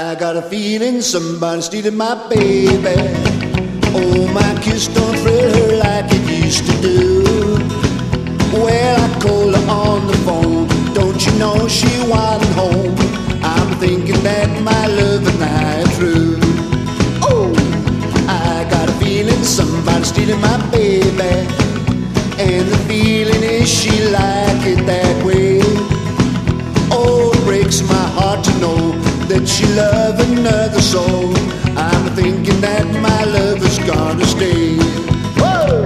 I got a feeling somebody's stealing my baby. Oh, my kiss don't thrill her like it used to do. Well, I called her on the phone. Don't you know she wanted home? I'm thinking that my love and I are true. Oh, I got a feeling somebody's stealing my baby. And the feeling is she like it that way. Oh, it breaks my heart to know that she love another soul. I'm thinking that my love is gonna stay. Whoa!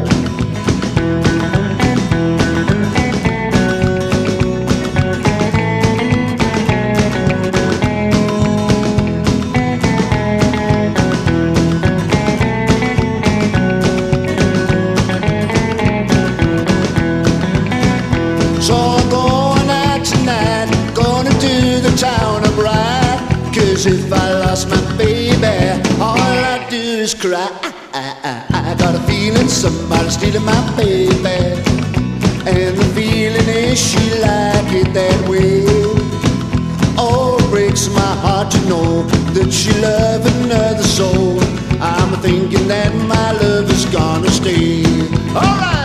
So I'm going out tonight, gonna do the town of right. 'Cause if I lost my baby, all I do is cry. I got a feeling somebody's stealing my baby. And the feeling is she like it that way. Oh, it breaks my heart to know that she love another soul. I'm thinking that my love is gonna stay. All right.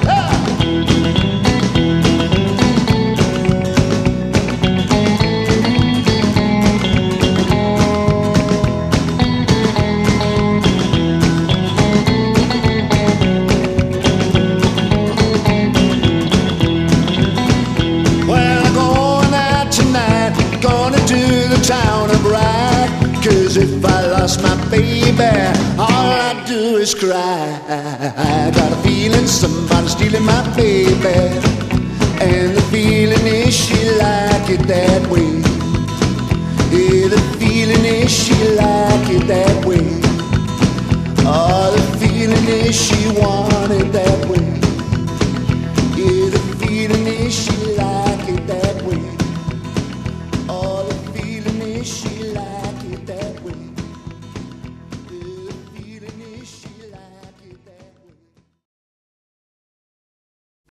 Town of right. 'Cause if I lost my baby, all I do is cry. I got a feeling somebody's stealing my baby. And the feeling is she like it that way. Yeah, the feeling is she like it that way. Oh, the feeling is she want it that way. Yeah, the feeling is she like